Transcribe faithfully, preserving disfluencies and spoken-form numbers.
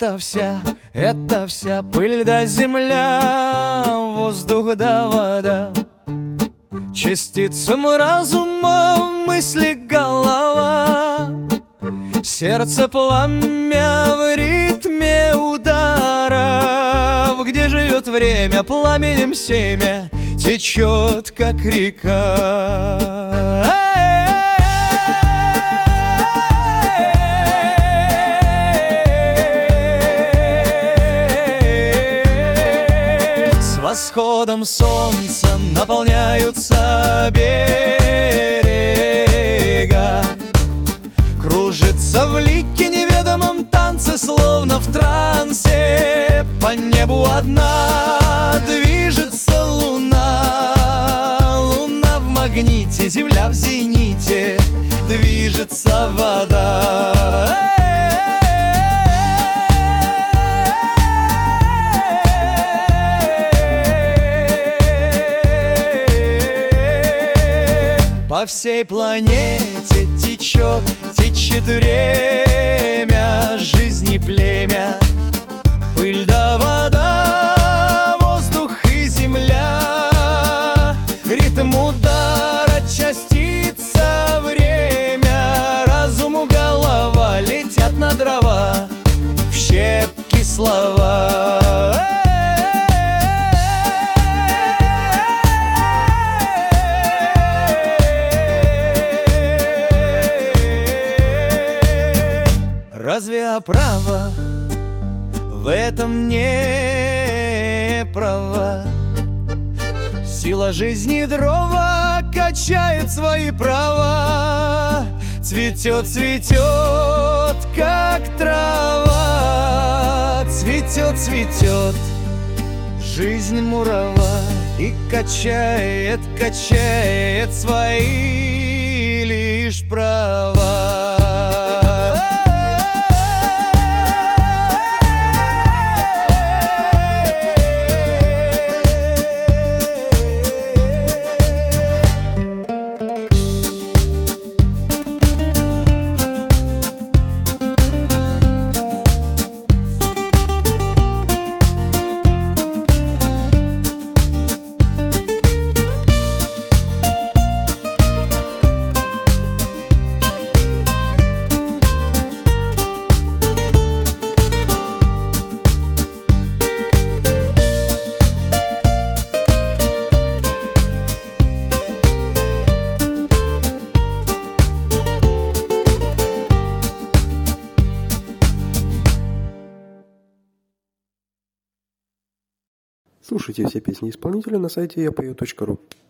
Это вся, это вся пыль да земля, воздух да вода, частицам разума мысли голова, сердце пламя в ритме ударов, где живет время, пламенем семя течет, как река. С восходом солнца наполняются берега, кружится в лике неведомом танце, словно в трансе. По небу одна движется луна, луна в магните, земля в зените, движется вода. По всей планете течет, течет время, жизни племя, пыль да вода, воздух и земля, ритм удара, частица время, разуму голова, летят на дрова в щепки слова. Разве оправа в этом не права? Сила жизни дрова качает свои права, цветет, цветет, как трава, цветет, цветет жизнь мурава и качает, качает свои лишь права. Слушайте все песни исполнителя на сайте я пою точка ру.